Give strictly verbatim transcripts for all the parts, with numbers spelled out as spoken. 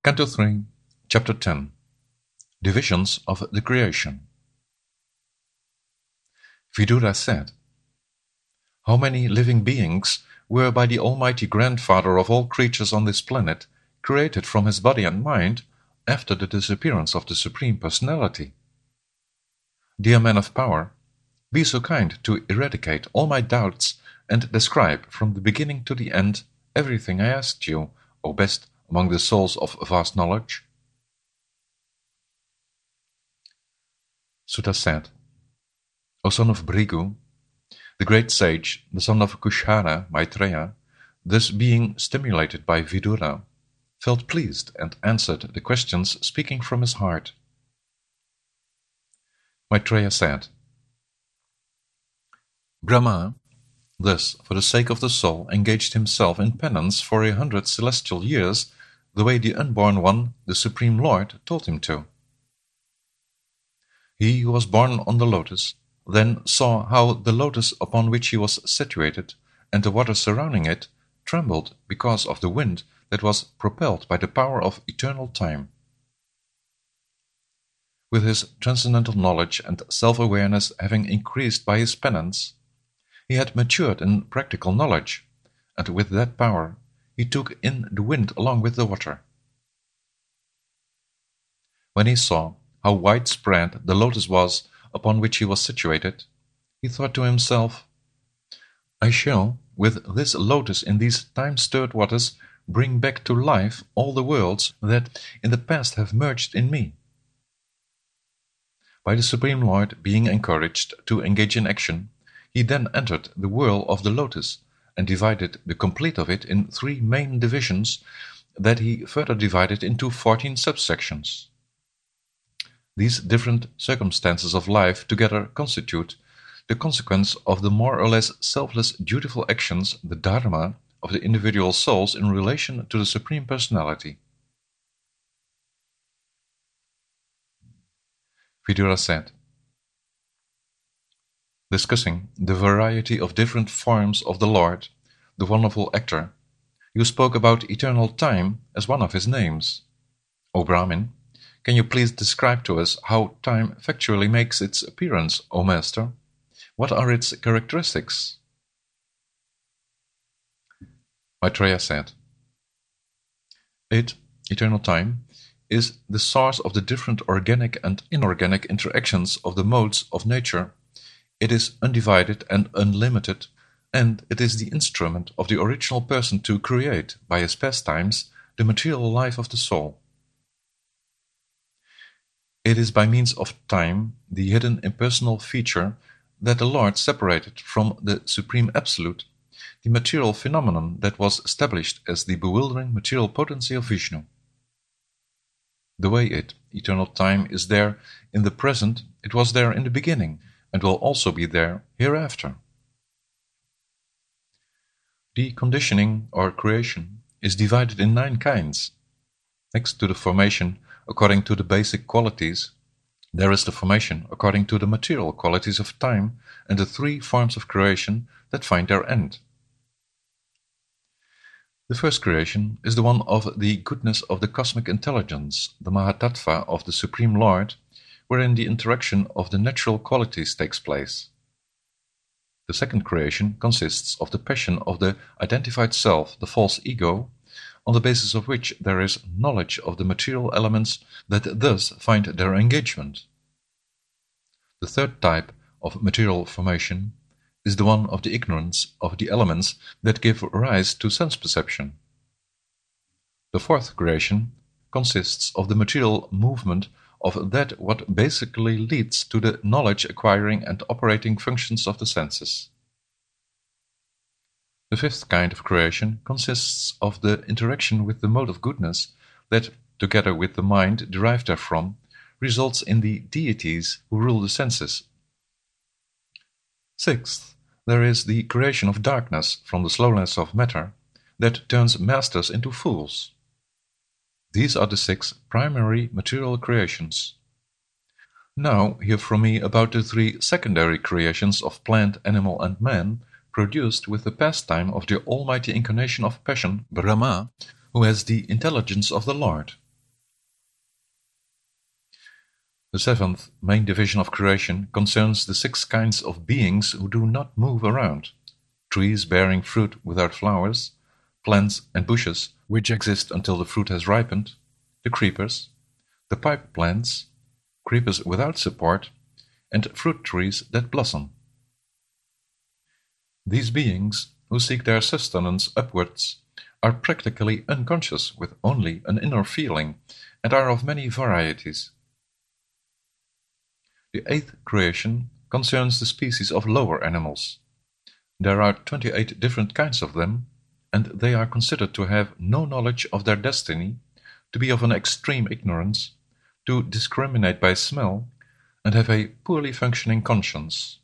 Canto three, Chapter ten. Divisions of the Creation. Vidura said, "How many living beings were by the Almighty Grandfather of all creatures on this planet created from his body and mind after the disappearance of the Supreme Personality? Dear man of power, be so kind to eradicate all my doubts and describe from the beginning to the end everything I asked you, O best among the souls of vast knowledge." Sutta said, "O son of Bhrigu, the great sage, the son of Kushara, Maitreya, thus being stimulated by Vidura, felt pleased and answered the questions speaking from his heart." Maitreya said, "Brahma, thus for the sake of the soul, engaged himself in penance for a hundred celestial years, the way the unborn one, the Supreme Lord, told him to. He who was born on the lotus then saw how the lotus upon which he was situated and the water surrounding it trembled because of the wind that was propelled by the power of eternal time. With his transcendental knowledge and self-awareness having increased by his penance, he had matured in practical knowledge, and with that power he took in the wind along with the water. When he saw how widespread the lotus was upon which he was situated, he thought to himself, 'I shall, with this lotus in these time-stirred waters, bring back to life all the worlds that in the past have merged in me.' By the Supreme Lord being encouraged to engage in action, he then entered the whirl of the lotus and divided the complete of it in three main divisions that he further divided into fourteen subsections. These different circumstances of life together constitute the consequence of the more or less selfless dutiful actions, the dharma, of the individual souls in relation to the Supreme Personality." Vidura said, "Discussing the variety of different forms of the Lord, the wonderful actor, you spoke about eternal time as one of his names. O Brahmin, can you please describe to us how time factually makes its appearance, O Master? What are its characteristics?" Maitreya said, "It, eternal time, is the source of the different organic and inorganic interactions of the modes of nature. It is undivided and unlimited, and it is the instrument of the original person to create, by his pastimes, the material life of the soul. It is by means of time, the hidden impersonal feature, that the Lord separated from the Supreme Absolute the material phenomenon that was established as the bewildering material potency of Vishnu. The way it, eternal time, is there in the present, it was there in the beginning, and will also be there hereafter. The conditioning, or creation, is divided in nine kinds. Next to the formation according to the basic qualities, there is the formation according to the material qualities of time and the three forms of creation that find their end. The first creation is the one of the goodness of the cosmic intelligence, the Mahatattva of the Supreme Lord, wherein the interaction of the natural qualities takes place. The second creation consists of the passion of the identified self, the false ego, on the basis of which there is knowledge of the material elements that thus find their engagement. The third type of material formation is the one of the ignorance of the elements that give rise to sense perception. The fourth creation consists of the material movement of that what basically leads to the knowledge acquiring and operating functions of the senses. The fifth kind of creation consists of the interaction with the mode of goodness that, together with the mind derived therefrom, results in the deities who rule the senses. Sixth, there is the creation of darkness from the slowness of matter that turns masters into fools. These are the six primary material creations. Now hear from me about the three secondary creations of plant, animal, and man, produced with the pastime of the almighty incarnation of passion, Brahma, who has the intelligence of the Lord. The seventh main division of creation concerns the six kinds of beings who do not move around: trees bearing fruit without flowers, plants and bushes which exist until the fruit has ripened, the creepers, the pipe plants, creepers without support, and fruit trees that blossom. These beings, who seek their sustenance upwards, are practically unconscious with only an inner feeling, and are of many varieties. The eighth creation concerns the species of lower animals. There are twenty-eight different kinds of them, and they are considered to have no knowledge of their destiny, to be of an extreme ignorance, to discriminate by smell, and have a poorly functioning conscience.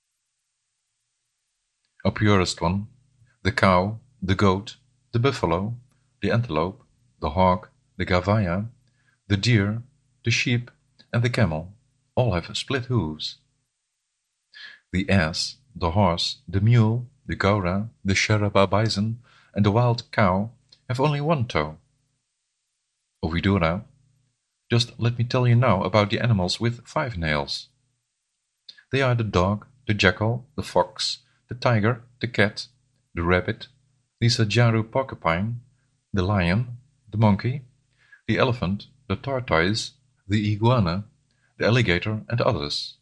A purest one, the cow, the goat, the buffalo, the antelope, the hog, the gavaya, the deer, the sheep, and the camel, all have split hooves. The ass, the horse, the mule, the gora, the sheraba bison, and the wild cow have only one toe. O Vidura, just let me tell you now about the animals with five nails. They are the dog, the jackal, the fox, the tiger, the cat, the rabbit, the sajaru porcupine, the lion, the monkey, the elephant, the tortoise, the iguana, the alligator, and others.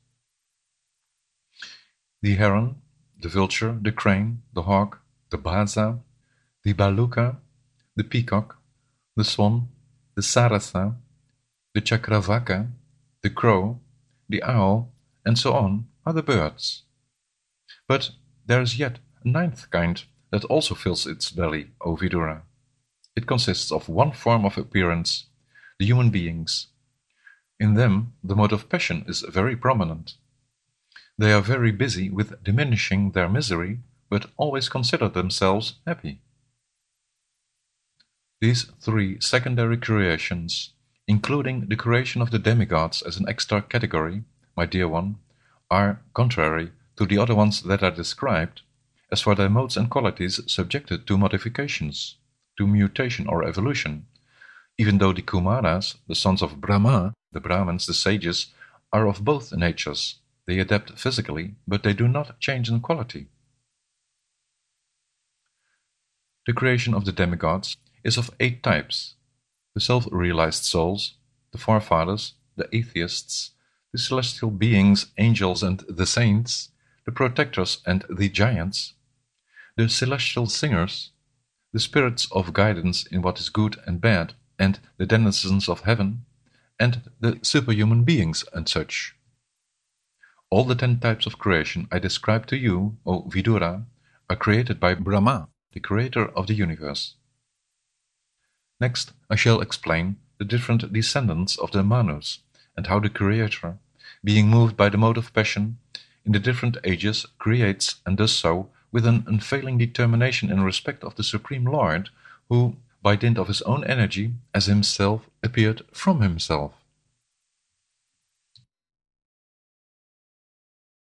The heron, the vulture, the crane, the hawk, the baza, the baluka, the peacock, the swan, the sarasa, the chakravaka, the crow, the owl, and so on, are the birds. But there is yet a ninth kind that also fills its belly, O Vidura. It consists of one form of appearance, the human beings. In them the mode of passion is very prominent. They are very busy with diminishing their misery, but always consider themselves happy. These three secondary creations, including the creation of the demigods as an extra category, my dear one, are contrary to the other ones that are described, as for their modes and qualities subjected to modifications, to mutation or evolution, even though the Kumaras, the sons of Brahma, the Brahmins, the sages, are of both natures. They adapt physically, but they do not change in quality. The creation of the demigods is of eight types: the self-realized souls, the forefathers, the atheists, the celestial beings, angels and the saints, the protectors and the giants, the celestial singers, the spirits of guidance in what is good and bad, and the denizens of heaven, and the superhuman beings and such. All the ten types of creation I described to you, O Vidura, are created by Brahma, the creator of the universe. Next, I shall explain the different descendants of the Manus, and how the Creator, being moved by the mode of passion, in the different ages creates, and does so with an unfailing determination in respect of the Supreme Lord, who, by dint of his own energy, as himself, appeared from himself.